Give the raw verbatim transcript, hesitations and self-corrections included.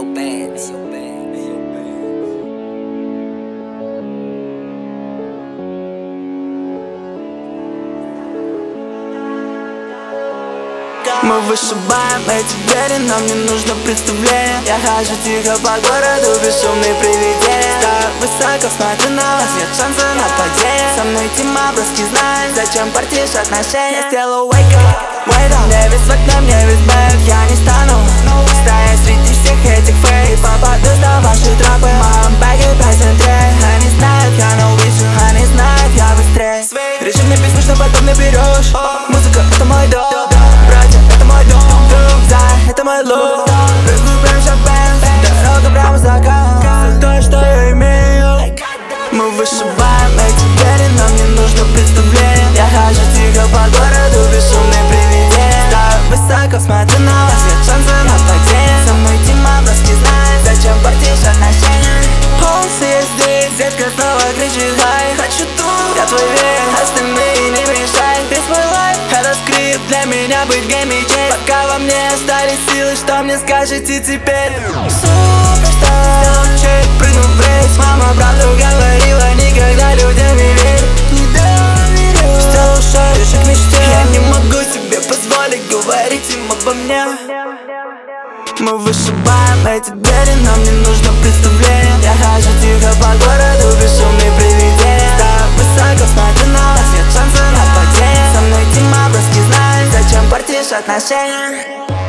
Мы вышибаем эти двери, нам не нужно представление. Я хожу тихо по городу, бесшумные привидения. Так высоко смотрю на вас, нет шанса на падение. Со мной тима броски знает, зачем портишь отношения. Я сделаю wake up, wait up. Мне весь в окне, мне весь бэк, я не стану стоять среди всех этих фейк. Попадусь на ваши тропы, моем бэге пять центрей. Они знают, я no vision, они знают, я быстрее. Реши мне песню, что потом наберешь. Музыка — это мой дом, братья — это мой дом, за — это мой лук. Прыгаю прям в шампанс, дорога прямо за кассой. То, что я имею. Мы вышибаем эти двери, нам не нужно представление. Я хожу тихо по городу, бесшумные привидения. Так высоко смотрю на вас, нет шанса на падение. Со мной тима броски знает, зачем портишь отношения. Полсы я здесь, детка снова кричит хай. Хочу тут, я твой верь, остальные не мешай. Весь мой лайф — это скрипт, для меня быть гейм и честь. Пока во мне остались силы, что мне скажете теперь? Суперстар, сделал чек, прыгнул в рейс. Мама правду говорила, никогда людям не верь. Не доверю, сделал шаг, ближе к мечте. Я не могу себе позволить говорить им обо мне. Мы вышибаем эти двери, нам не нужно представление. Я хожу тихо по городу, бесшумные привидения. Так высоко смотрю на вас, нет шанса на падение. Со мной тима броски знает, зачем портишь отношения.